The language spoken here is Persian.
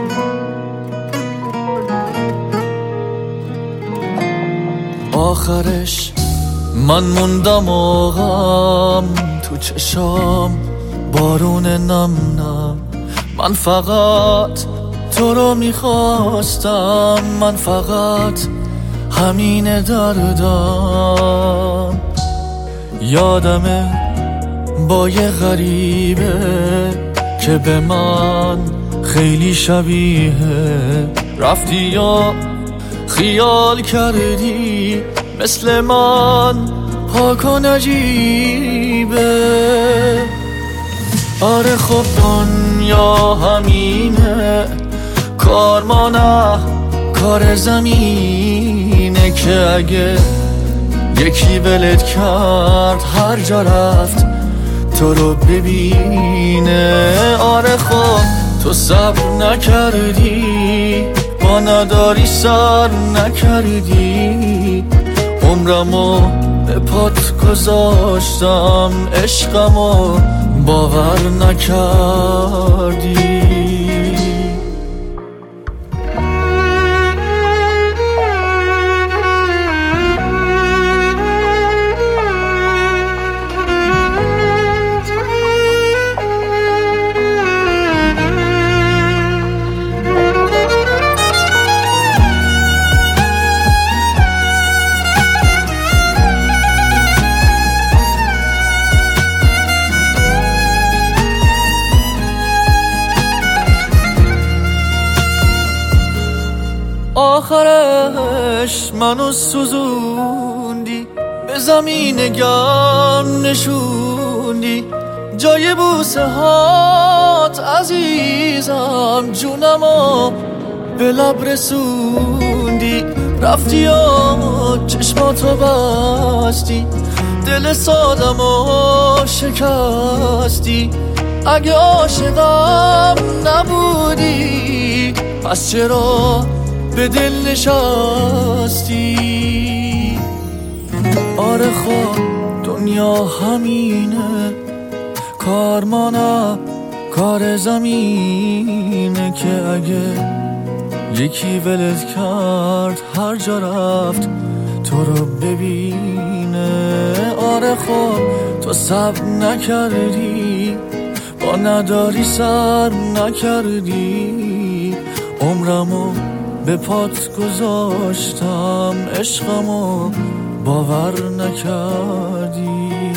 آخرش من موندم و غم تو چشام بارون نم نم. من فقط تو رو میخواستم، من فقط همین دردم. یادمه با یه غریبه که به من خیلی شبیه رفتی یا خیال کردی مثل من، پاک و نجیبه. آره خب دنیا همینه، کار ما نه کار زمینه که اگه یکی ولت کرد هر جا رفت تو رو ببینه. آره خب تو صبر نکردی، با نداری سر نکردی، عمرمو به پات گذاشتم، عشقمو باور نکردی. آخرش منو سوزوندی، به زمین گرم نشوندی، جای بوسه هات عزیزم، جونمو به لب رسوندی. رفتی و چشماتو بستی، دل سادمو شکستی. اگه عاشقم نبودی پس چرا به دل نشستی؟ آره خب دنیا همینه، کار ما نه کار زمینه که اگه یکی ولت کرد هر جا رفت تو رو ببینه. آره خب تو صبر نکردی، با نداری سر نکردی، عمرمو به پات گذاشتم، عشقمو باور نکردی.